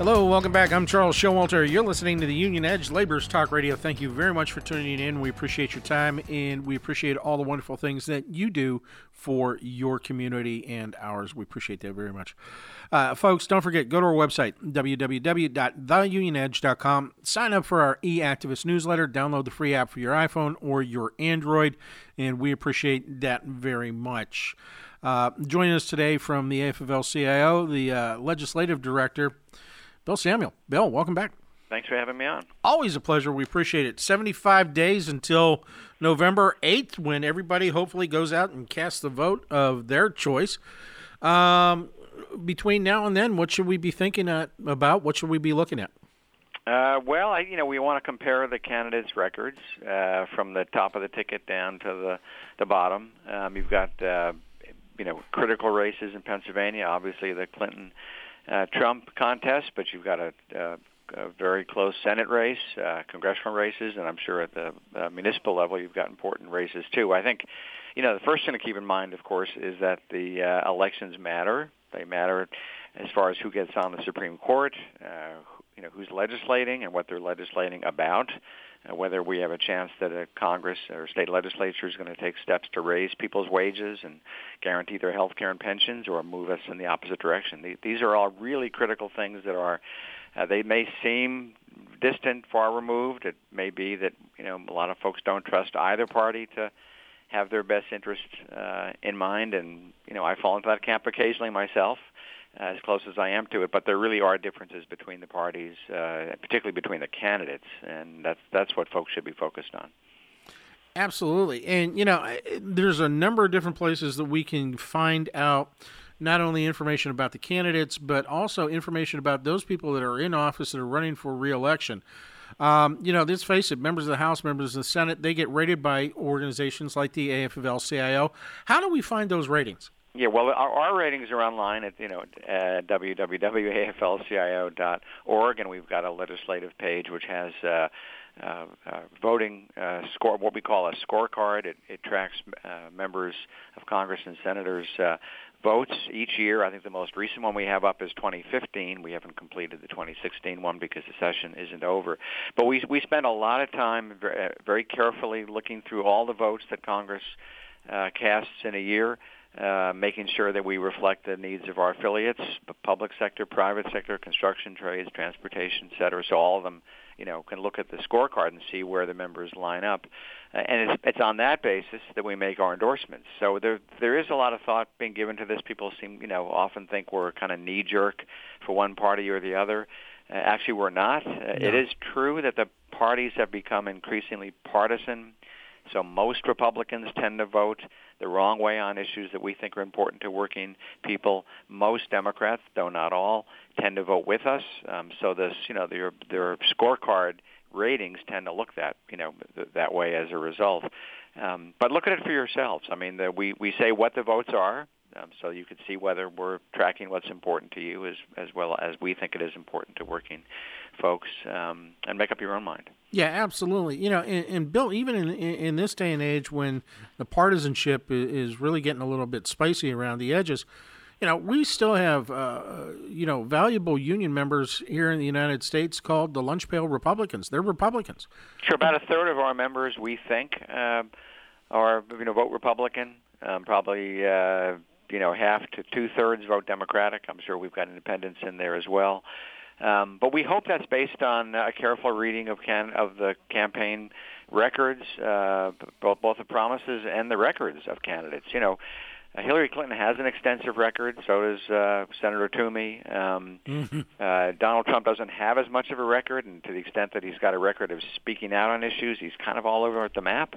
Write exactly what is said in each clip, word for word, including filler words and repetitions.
Hello, welcome back. I'm Charles Showalter. You're listening to the Union Edge Laborers Talk Radio. Thank you very much for tuning in. We appreciate your time, and we appreciate all the wonderful things that you do for your community and ours. We appreciate that very much. Uh, folks, don't forget, go to our website, w w w dot the union edge dot com. Sign up for our e-Activist newsletter. Download the free app for your iPhone or your Android, and we appreciate that very much. Uh, joining us today from the A F L C I O, the uh, Legislative Director, Bill Samuel. Bill, welcome back. Thanks for having me on. Always a pleasure. We appreciate it. seventy-five days until November eighth, when everybody hopefully goes out and casts the vote of their choice. Um, between now and then, what should we be thinking at, about? What should we be looking at? Uh, well, I, you know, we want to compare the candidates' records uh, from the top of the ticket down to the, the bottom. Um, you've got, uh, you know, critical races in Pennsylvania, obviously the Clinton Uh, Trump contest, but you've got a, a, a very close Senate race, uh, congressional races, and I'm sure at the uh, municipal level you've got important races too. I think, you know, the first thing to keep in mind, of course, is that the uh, elections matter. They matter as far as who gets on the Supreme Court, uh, you know, who's legislating and what they're legislating about, uh, whether we have a chance that a Congress or state legislature is going to take steps to raise people's wages and guarantee their health care and pensions or move us in the opposite direction. These are all really critical things that are, uh, they may seem distant, far removed. It may be that, you know, a lot of folks don't trust either party to have their best interests uh, in mind. And, you know, I fall into that camp occasionally myself, uh, as close as I am to it. But there really are differences between the parties, uh, particularly between the candidates. And that's that's what folks should be focused on. Absolutely. And, you know, there's a number of different places that we can find out not only information about the candidates, but also information about those people that are in office that are running for re-election. Um, you know, let's face it, members of the House, members of the Senate, they get rated by organizations like the A F L C I O. How do we find those ratings? Yeah, well, our, our ratings are online at, you know, uh, w w w dot a f l c i o dot org, and we've got a legislative page which has uh, uh, uh, voting uh, score, what we call a scorecard. It, it tracks uh, members of Congress and senators' uh, votes each year. I think the most recent one we have up is twenty fifteen. We haven't completed the twenty sixteen one because the session isn't over. But we we spend a lot of time very, very carefully looking through all the votes that Congress uh, casts in a year, uh, making sure that we reflect the needs of our affiliates, public sector, private sector, construction, trades, transportation, et cetera. So all of them, you know, can look at the scorecard and see where the members line up. Uh, and it's, it's on that basis that we make our endorsements. So there there is a lot of thought being given to this. People seem, you know, often think we're kind of knee-jerk for one party or the other. Uh, actually, we're not. Uh, no. It is true that the parties have become increasingly partisan. So most Republicans tend to vote the wrong way on issues that we think are important to working people. Most Democrats, though not all, tend to vote with us. Um, so this, you know, their their scorecard ratings tend to look that, you know, th- that way as a result. Um, but look at it for yourselves. I mean, the, we we say what the votes are, um, so you can see whether we're tracking what's important to you as as well as we think it is important to working folks, um, and make up your own mind. Yeah, absolutely. You know, and, and Bill, even in, in this day and age when the partisanship is really getting a little bit spicy around the edges, you know, we still have, uh, you know, valuable union members here in the United States called the Lunch Pail Republicans. They're Republicans. Sure, about a third of our members, we think, uh, are, you know, vote Republican. Um, probably, uh, you know, half to two-thirds vote Democratic. I'm sure we've got independents in there as well. Um, but we hope that's based on a careful reading of can of the campaign records, uh, both both the promises and the records of candidates. You know, uh, Hillary Clinton has an extensive record. So does uh, Senator Toomey. Um, mm-hmm. uh, Donald Trump doesn't have as much of a record, and to the extent that he's got a record of speaking out on issues, he's kind of all over the map.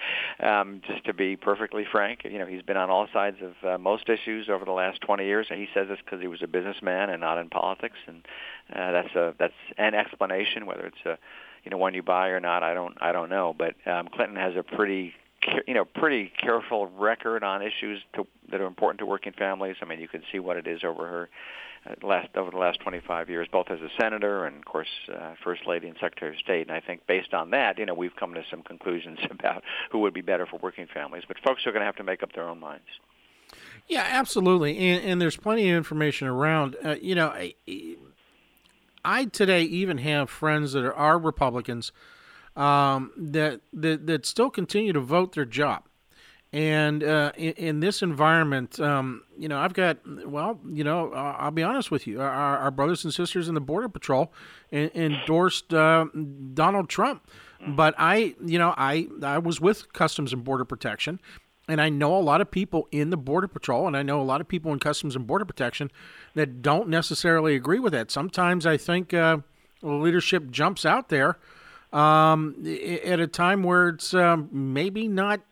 um, just to be perfectly frank, you know, he's been on all sides of uh, most issues over the last twenty years, and he says this because he was a businessman and not in politics, and uh, that's a that's an explanation. Whether it's a you know one you buy or not, I don't I don't know. But um, Clinton has a pretty you know, pretty careful record on issues to, that are important to working families. I mean, you can see what it is over her uh, last over the last twenty-five years, both as a senator and, of course, uh, First Lady and Secretary of State. And I think based on that, you know, we've come to some conclusions about who would be better for working families. But folks are going to have to make up their own minds. Yeah, absolutely. And, and there's plenty of information around. Uh, you know, I, I today even have friends that are, are Republicans um, that, that that still continue to vote their job. And uh, in, in this environment, um, you know, I've got, well, you know, uh, I'll be honest with you. Our, our brothers and sisters in the Border Patrol en- endorsed uh, Donald Trump. But I, you know, I, I was with Customs and Border Protection, and I know a lot of people in the Border Patrol, and I know a lot of people in Customs and Border Protection that don't necessarily agree with that. Sometimes I think uh, leadership jumps out there um, at a time where it's um, maybe not.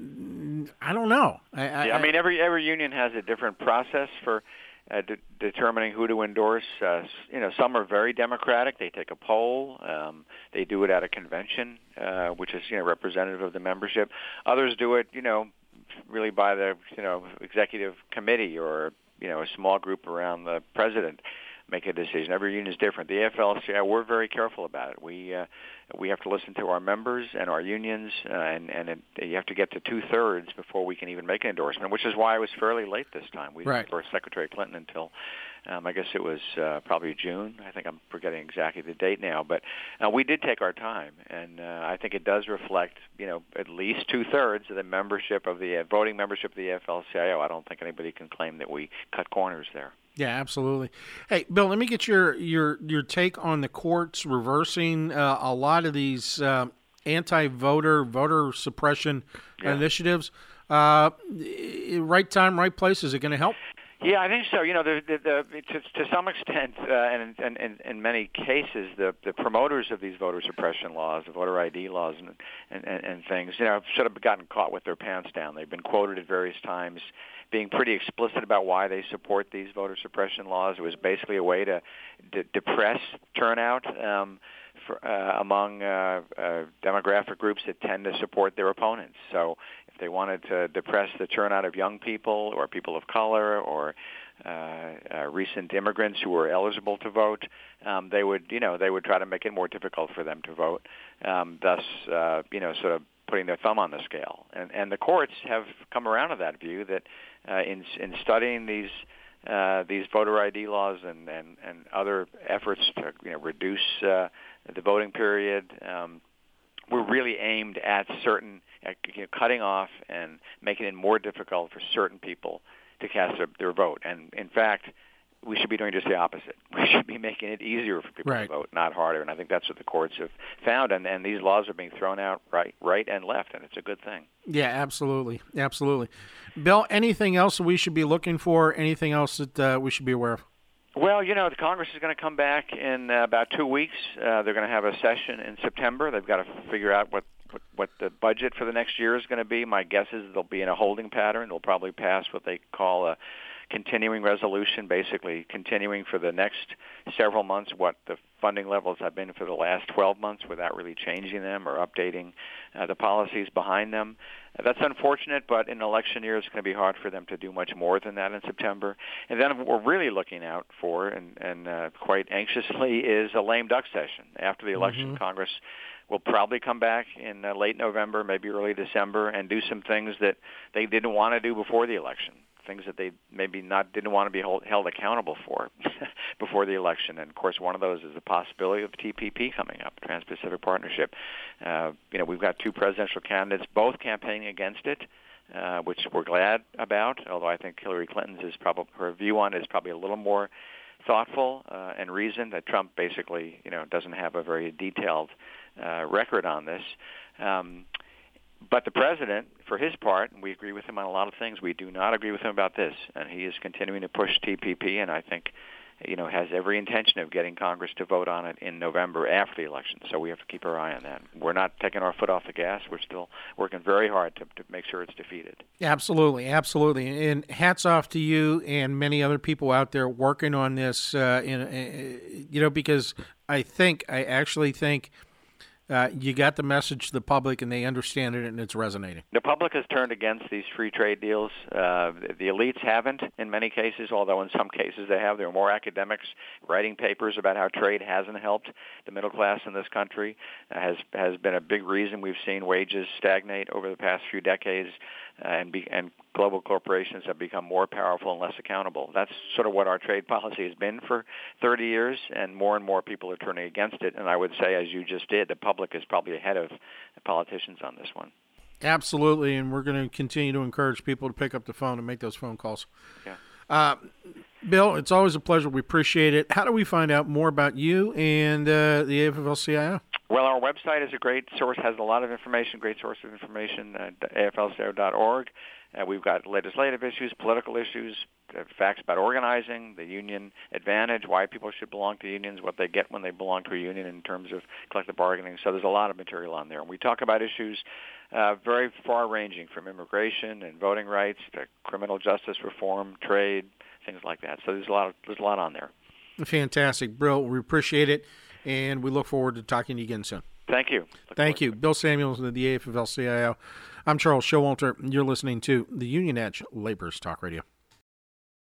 I don't know. I, yeah, I mean, every every union has a different process for uh, de- determining who to endorse. Uh, you know, some are very democratic. They take a poll. Um, they do it at a convention, uh, which is you know representative of the membership. Others do it, you know, really by the you know executive committee or you know a small group around the president make a decision. Every union is different. The A F L C I O, we're very careful about it. We uh, we have to listen to our members and our unions, uh, and and it, you have to get to two thirds before we can even make an endorsement. Which is why it was fairly late this time. We right. didn't endorse Secretary Clinton until um, I guess it was uh, probably June. I think I'm forgetting exactly the date now, but uh, we did take our time, and uh, I think it does reflect you know at least two thirds of the membership of the uh, voting membership of the A F L C I O. I don't think anybody can claim that we cut corners there. Yeah, absolutely. Hey, Bill, let me get your your, your take on the courts reversing uh, a lot of these uh, anti-voter, voter suppression yeah. initiatives. Uh, right time, right place. Is it going to help? Yeah, I think so. You know, the, the, the, to, to some extent, uh, and, and, and in many cases, the, the promoters of these voter suppression laws, the voter I D laws, and, and, and, and things, you know, should have gotten caught with their pants down. They've been quoted at various times being pretty explicit about why they support these voter suppression laws. It was basically a way to d- depress turnout um, for, uh, among uh, uh, demographic groups that tend to support their opponents. So if they wanted to depress the turnout of young people or people of color or uh, uh, recent immigrants who were eligible to vote, um, they would, you know, they would try to make it more difficult for them to vote. Um, thus, uh, you know, sort of putting their thumb on the scale. And, and the courts have come around to that view that uh, in, in studying these uh, these voter I D laws and, and, and other efforts to you know, reduce uh, the voting period, um, were really aimed at certain, at, you know, cutting off and making it more difficult for certain people to cast their, their vote. And in fact, we should be doing just the opposite. We should be making it easier for people right. to vote, not harder. And I think that's what the courts have found. And, and these laws are being thrown out right, right and left, and it's a good thing. Yeah, absolutely, absolutely. Bill, anything else we should be looking for? Anything else that uh, we should be aware of? Well, you know, the Congress is going to come back in uh, about two weeks. Uh, they're going to have a session in September. They've got to figure out what, what, what the budget for the next year is going to be. My guess is they'll be in a holding pattern. They'll probably pass what they call a continuing resolution, basically continuing for the next several months what the funding levels have been for the last twelve months without really changing them or updating uh, the policies behind them. Uh, that's unfortunate, but in an election year it's going to be hard for them to do much more than that in September. And then what we're really looking out for, and, and uh, quite anxiously, is a lame duck session. After the election, mm-hmm. Congress will probably come back in uh, late November, maybe early December, and do some things that they didn't want to do before the election. Things that they maybe not didn't want to be hold, held accountable for before the election. And, of course, one of those is the possibility of T P P coming up, Trans-Pacific Partnership. Uh, you know, we've got two presidential candidates both campaigning against it, uh, which we're glad about, although I think Hillary Clinton's is probably, her view on it is probably a little more thoughtful uh, and reasoned, that Trump basically, you know, doesn't have a very detailed uh, record on this. Um But the president, for his part, and we agree with him on a lot of things, we do not agree with him about this. And he is continuing to push T P P, and I think, you know, has every intention of getting Congress to vote on it in November after the election. So we have to keep our eye on that. We're not taking our foot off the gas. We're still working very hard to, to make sure it's defeated. Absolutely, absolutely. And hats off to you and many other people out there working on this, uh, in, uh, you know, because I think, I actually think, Uh, you got the message to the public, and they understand it, and it's resonating. The public has turned against these free trade deals. Uh, the, the elites haven't in many cases, although in some cases they have. There are more academics writing papers about how trade hasn't helped the middle class in this country. Uh, has has been a big reason we've seen wages stagnate over the past few decades. and be, and global corporations have become more powerful and less accountable. That's sort of what our trade policy has been for thirty years, and more and more people are turning against it. And I would say, as you just did, the public is probably ahead of the politicians on this one. Absolutely, and we're going to continue to encourage people to pick up the phone and make those phone calls. Yeah. Uh, Bill, it's always a pleasure. We appreciate it. How do we find out more about you and uh, the A F L C I O? Well, our website is a great source, has a lot of information, great source of information, uh, A F L C I O dot org. Uh, we've got legislative issues, political issues, uh, facts about organizing, the union advantage, why people should belong to unions, what they get when they belong to a union in terms of collective bargaining. So there's a lot of material on there. And we talk about issues uh, very far-ranging, from immigration and voting rights to criminal justice reform, trade, things like that. So there's a lot of, there's a lot on there. Fantastic. Bill, we appreciate it, and we look forward to talking to you again soon. Thank you. Look Thank you. Bill Samuels of the A F L C I O. I'm Charles Showalter. You're listening to the Union Edge Laborers Talk Radio.